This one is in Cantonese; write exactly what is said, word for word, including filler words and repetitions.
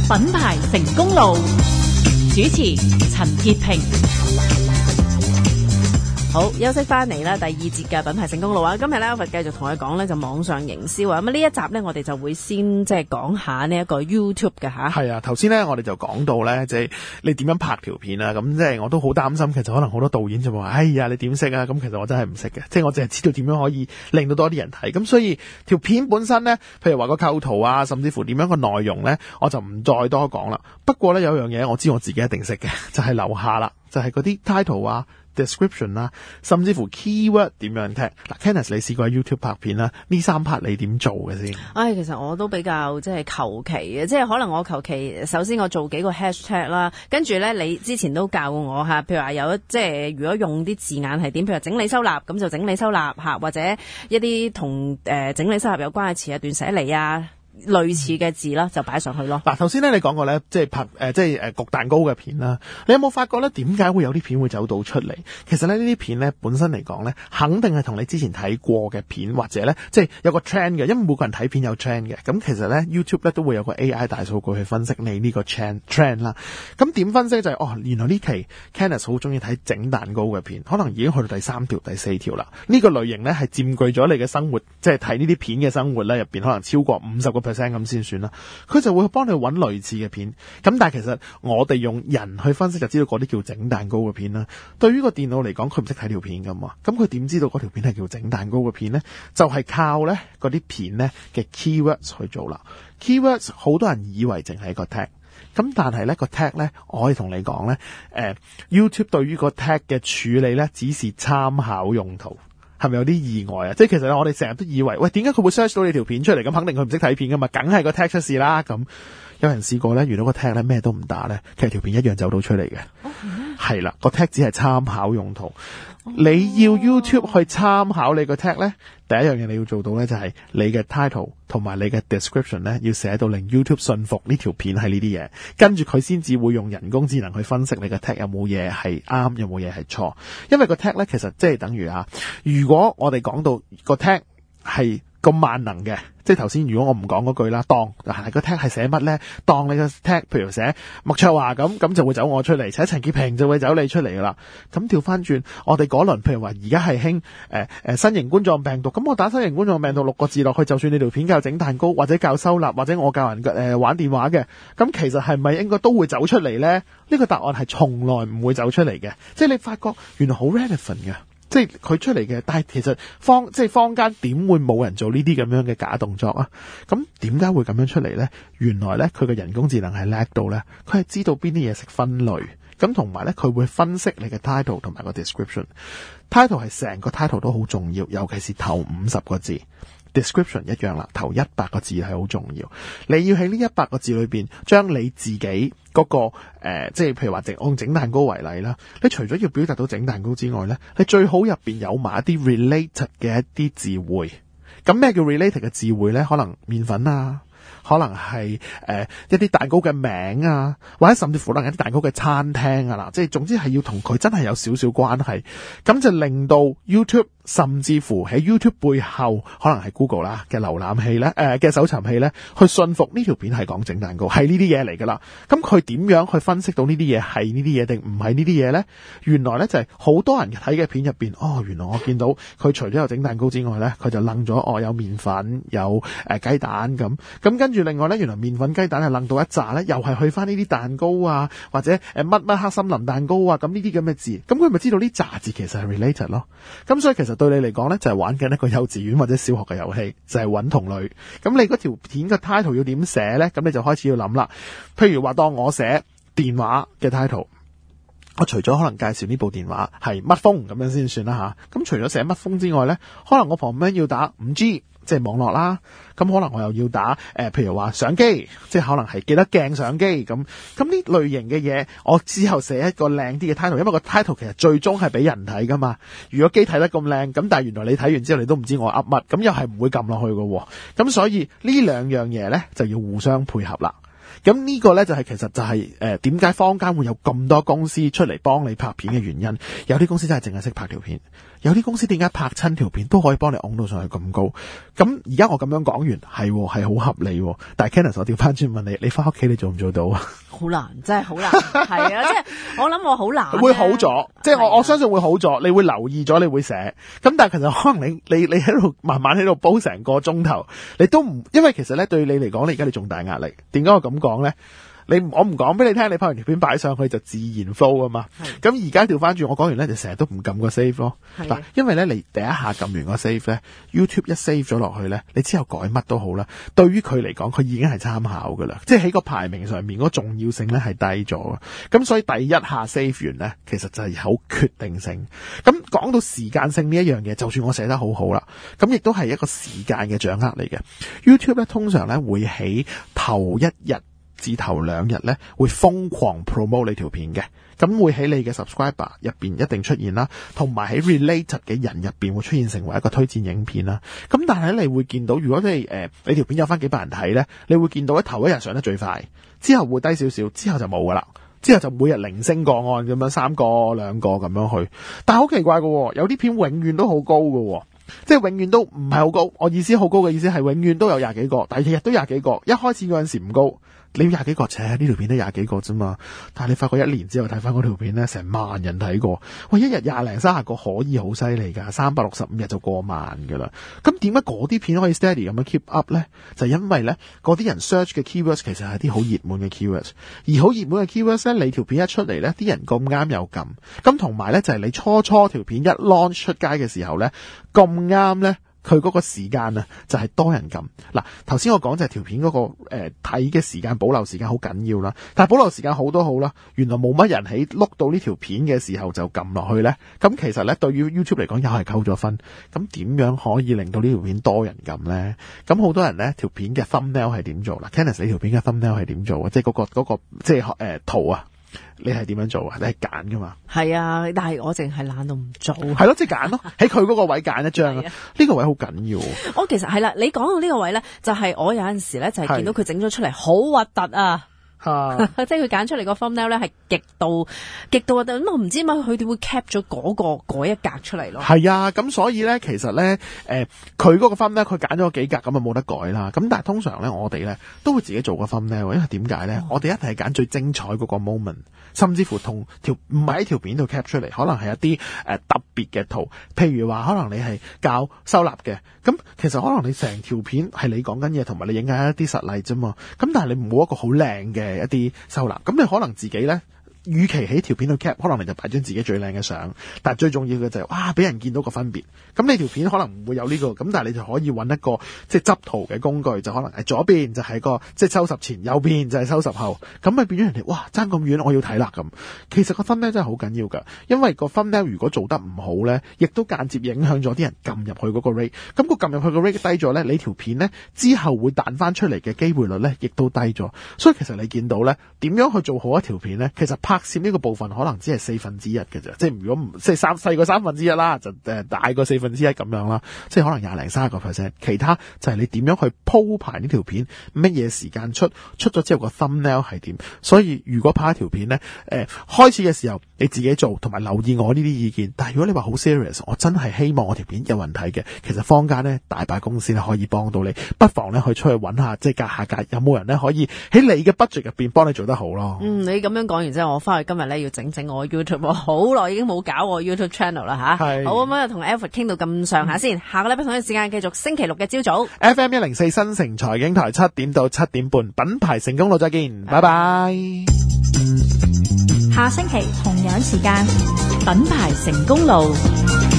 品牌成功路，主持陳潔平。好，休息翻嚟啦，第二節嘅品牌成功路啊！今日咧，我繼續同佢講咧，就網上營銷啊。咁呢一集咧，我哋就會先即係講下呢一個 YouTube 嘅吓。 係啊，頭先咧我哋就講到咧，即係你點樣拍條片啊？咁即係我都好擔心，其實可能好多導演就話：哎呀，你點識啊？咁其實我真係唔識嘅，即係我淨係知道點樣可以令到多啲人睇。咁所以條片本身咧，譬如話個構圖啊，甚至乎點樣個內容咧，我就唔再多講啦。不過咧有樣嘢我知我自己一定識嘅，就係樓下啦，就係嗰啲 title 啊。description 啦，甚至乎 keyword 點樣踢嗱 Kenneth 你試過喺 YouTube 拍片啦，呢三 part 你點做嘅先？ 唉，其實我都比較即係求其嘅，即係可能我求其，首先我做幾個 hashtag 啦，跟住咧你之前都教過我吓，譬如話有即係如果用啲字眼係點，譬如整理收納，咁就整理收納吓，或者一啲同誒整理收納有關嘅詞啊，斷捨離啊。類似嘅字啦，就擺上去咯。 嗱，頭先咧你講過咧，即係拍誒、呃，即係誒焗蛋糕嘅片啦。你有冇發覺咧？點解會有啲片會走到出嚟？其實咧呢啲片咧本身嚟講咧，肯定係同你之前睇過嘅片或者咧，即係有個 trend 嘅。因為每個人睇片有 trend 嘅。咁其實咧 YouTube 咧都會有個 A I 大數據去分析你呢個 trend trend 啦。咁點分析就係、是、哦，原來呢期 Kenneth 好中意睇整蛋糕嘅片，可能已經去到第三條、第四條啦。呢、這個類型咧係佔據咗你嘅生活，即係睇呢啲片嘅生活咧入邊，可能超過五十個咁先算啦，佢就會幫你揾類似嘅片。咁但係其實我哋用人去分析就知道嗰啲叫整蛋糕嘅片啦。對於個電腦嚟講，佢唔識睇條片噶嘛，咁佢點知道嗰條片係叫整蛋糕嘅片呢？就係、是、靠咧嗰啲片咧嘅 keywords 去做啦。keywords 好多人以為淨係個 tag，咁但係咧個 tag 咧，我可以同你講咧，誒、呃、YouTube 對於個 tag 嘅處理咧，只是參考用途。係咪有啲意外啊？即係其實我哋成日都以為，喂，點解佢會 search 到你條片出嚟？咁肯定佢唔識睇片噶嘛，梗係個 tag 出事啦。咁有人試過咧，遇到個 tag 咧咩都唔打咧，其實條片一樣走到出嚟嘅。係啦，個 tag 只係參考用途。你要 YouTube 去參考你個 tag 咧，第一樣嘢你要做到咧就係你嘅 title 同埋你嘅 description 咧要寫到令 YouTube 信服呢條片係呢啲嘢，跟住佢先至會用人工智能去分析你嘅 tag 有冇嘢係啱，有冇嘢係錯。因為個 tag 咧其實即係等於啊，如果我哋講到個 tag 係咁萬能嘅，即係頭先如果我唔講嗰句啦，當係個 tag 係寫乜咧？當你個 tag 譬如寫麥卓華咁，咁就會走我出嚟；寫陳潔平就會走你出嚟噶啦。咁調翻轉，我哋嗰輪譬如話而家係興誒誒新型冠狀病毒，咁我打新型冠狀病毒六個字落去，就算你條片教整蛋糕，或者教收納，或者我教人誒、呃、玩電話嘅，咁其實係咪應該都會走出嚟咧？呢、這個答案係從來唔會走出嚟嘅。即係你發覺原來好 relevant 嘅。即係佢出嚟嘅，但係其實坊即係坊間點會冇人做呢啲咁樣嘅假動作啊？咁點解會咁樣出嚟呢？原來呢，佢嘅人工智能係叻到呢，佢係知道邊啲嘢識分類，咁同埋呢，佢會分析你嘅 title 同埋個 description。title 係成個 title 都好重要，尤其是頭五十個字。description 一樣啦，頭一百個字係好重要。你要喺呢一百個字裏邊，將你自己嗰、那個誒、呃，即係譬如話整按整蛋糕為例啦。你除咗要表達到整蛋糕之外咧，你最好入邊有埋一啲 related 嘅一啲字彙。咁咩叫 related 嘅字彙咧？可能麵粉啊。可能係誒、呃、一啲蛋糕嘅名啊，或者甚至乎可能一啲蛋糕嘅餐廳啊啦，即係總之係要同佢真係有少少關係，咁就令到 YouTube 甚至乎喺 YouTube 背後可能係 Google 啦嘅瀏覽器咧，誒嘅搜尋器咧，去信服呢條片係講整蛋糕，係呢啲嘢嚟噶啦。咁佢點樣去分析到呢啲嘢係呢啲嘢定唔係呢啲嘢咧？原來咧就係、是、好多人睇嘅片入邊，哦，原來我見到佢除咗有整蛋糕之外咧，佢就楞咗哦有麵粉有誒雞、呃、蛋咁，咁跟住另外咧，原來麵粉雞蛋係楞到一紮咧，又係去翻呢啲蛋糕啊，或者誒乜乜黑森林蛋糕啊，咁呢啲咁嘅字，咁佢咪知道呢紮字其實係 related 咯。咁所以其實對你嚟講咧，就係、是、玩緊一個幼稚園或者小學嘅遊戲，就係、是、揾同類。咁你嗰條片嘅 title 要點寫咧？咁你就開始要諗啦。譬如話當我寫電話嘅 title， 我除咗可能介紹呢部電話係乜風咁樣先算啦吓。咁除咗寫乜風之外咧，可能我旁邊要打五 G。即係網絡啦，咁可能我又要打誒、呃，譬如話相機，即係可能係幾多鏡相機咁，咁呢類型嘅嘢，我之後寫一個靚啲嘅 title， 因為個 title 其實最終係俾人睇噶嘛。如果機睇得咁靚，咁但係原來你睇完之後你都唔知我噏乜，咁又係唔會撳落去噶。咁所以呢兩樣嘢咧就要互相配合啦。 咁呢個咧就係、是、其實就係誒點解坊間會有咁多公司出嚟幫你拍片嘅原因。有啲公司真係淨係識拍條片，有啲公司點解拍親條片都可以幫你拱到上去咁高。咁而家我咁樣講完係係好合理，但係 Candice 我調翻轉問你，你翻屋企你做唔做到啊？ 好難，真係好難，係啊，即係我諗我好難。 會好咗，即係我我相信會好咗，你會留意咗，你會寫。咁但係其實可能你你你喺度慢慢喺度煲成個鐘頭，你都唔，因為其實咧對你嚟講，你而家你仲大壓力。點解我咁講咧？你我唔講俾你聽，你拍完條片擺上去就自然 flow 啊嘛。咁而家調翻轉，我講完咧就成日都唔撳個 save 咯。嗱，因為咧你第一下撳完個 save 咧 ，YouTube 一 save 咗落去咧，你之後改乜都好啦。對於佢嚟講，佢已經係參考噶啦，即係喺個排名上面嗰個重要性咧係低咗。咁所以第一下 save 完咧，其實就係好決定性。咁講到時間性呢一樣嘢，就算我寫得好好啦，咁亦都係一個時間嘅掌握嚟嘅。YouTube 咧通常咧會喺頭一日至頭兩日咧會瘋狂 promote 你條片嘅，咁會喺你嘅 subscriber 入邊一定出現啦，同埋喺 related 嘅人入邊會出現成為一個推薦影片啦。咁但係你會見到，如果即係誒你條片有翻幾百人睇咧，你會見到喺頭一日上得最快，之後會低少少，之後就冇噶啦，之後就每日零星個案咁樣，三個兩個咁樣去。但係好奇怪嘅，有啲片永遠都好高嘅，即係永遠都唔係好高。我意思好高嘅意思係永遠都有廿幾個，第二日都廿幾個。一開始嗰陣時唔高。你廿幾個，扯呢條片都廿幾個啫嘛，但係你發覺一年之後睇翻嗰條片咧，成萬人睇過，喂，一日廿零三十個可以好犀利噶，三百六十五日就過萬噶啦。咁點解嗰啲片可以 steady 咁樣 keep up 咧？就因為咧嗰啲人 search 嘅 keywords 其實係啲好熱門嘅 keywords， 而好熱門嘅 keywords 咧，你條片一出嚟咧，啲人咁啱又撳，咁同埋咧就係你初初條片一 launch 出街嘅時候咧，咁啱咧。佢嗰個時間啊，就係多人撳。嗱，頭先我講就係條片嗰個誒睇嘅時間保留時間好緊要啦。但係保留時間好都好啦，原來冇乜人喺碌到呢條片嘅時候就撳落去咧。咁其實咧對於 YouTube 嚟講又係扣咗分。咁點樣可以令到呢條片多人撳咧？咁好多人咧條片嘅 thumbnail 係點做啦 ？Candice 你條片嘅 thumbnail 係點做啊？即係嗰個嗰個即係誒圖啊？你係點樣做啊？你係揀噶嘛？ 係啊，但係我淨係懶到唔做。 係咯，即係揀咯，喺佢嗰個位揀一張啊。呢個位好緊要。 我其實係啦，你講到呢個位咧，就係、是、我有陣時咧就係見到佢整咗出嚟好核突啊！即係佢揀出嚟個 thumbnail 咧係極度極度核突，咁我唔知點解佢哋會 cap 咗嗰個嗰一格出嚟咯。係啊，咁所以咧，其實咧，誒，佢嗰個 thumbnail 佢揀咗幾格，咁啊冇得改啦。咁但係通常咧，我哋咧都會自己做個 thumbnail，因為點解咧？哦、我哋一定係揀最精彩嗰個 moment， 甚至乎同條唔係喺條片度 cap 出嚟，可能係一啲誒、呃、特別嘅圖，譬如話可能你係教收納嘅，咁其實可能你成條片係你講緊嘢，同埋你影緊一啲實例啫嘛。咁但係你冇一個好靚嘅一啲收納，咁你可能自己咧，與其喺條片度 cap， 可能你就擺張自己最靚嘅相，但係最重要嘅就係、是、哇，俾人見到個分別。咁你條片可能唔會有呢、這個，咁但係你就可以揾一個即係執圖嘅工具，就可能係左邊就係個即係收拾前，右邊就係收拾後，咁咪變咗人哋哇爭咁遠，我要睇啦咁。其實個 thumbnail 真係好緊要噶，因為個 thumbnail 如果做得唔好咧，亦都間接影響咗啲人撳入去嗰個 rate。咁個撳入去個 rate 低咗咧，你條片咧之後會彈翻出嚟嘅機會率咧，亦都低咗。所以其實你見到咧，點樣去做好一條片咧？其實拍攝呢個部分可能只係四分之一嘅啫，即係如果唔即係三細過三分之一啦，就誒大過四分之一咁樣啦，即係可能廿零三十個 percent。其他就係你點樣去鋪排呢條片，乜嘢時間出，出咗之後個 thumbnail 係點。所以如果拍一條片咧，誒、呃、開始嘅時候你自己做，同埋留意我呢啲意見。但係如果你話好 serious， 我真係希望我條片有人睇嘅，其實坊間咧大把公司咧可以幫到你，不妨咧去出去揾下，即係隔下格有冇人咧可以喺你嘅 budget 入邊幫你做得好咯。嗯， 你咁樣講完之後，我翻去今日咧要整整我 YouTube， 我好耐已經冇搞我 YouTube channel 啦吓。係好咁啊，同 Alfred 傾到咁上下先，下個禮拜同一時間繼續星期六嘅朝早 F M 一零四新城財經台七點到七點半，品牌成功路再見，拜拜。 下星期同樣時間，品牌成功路。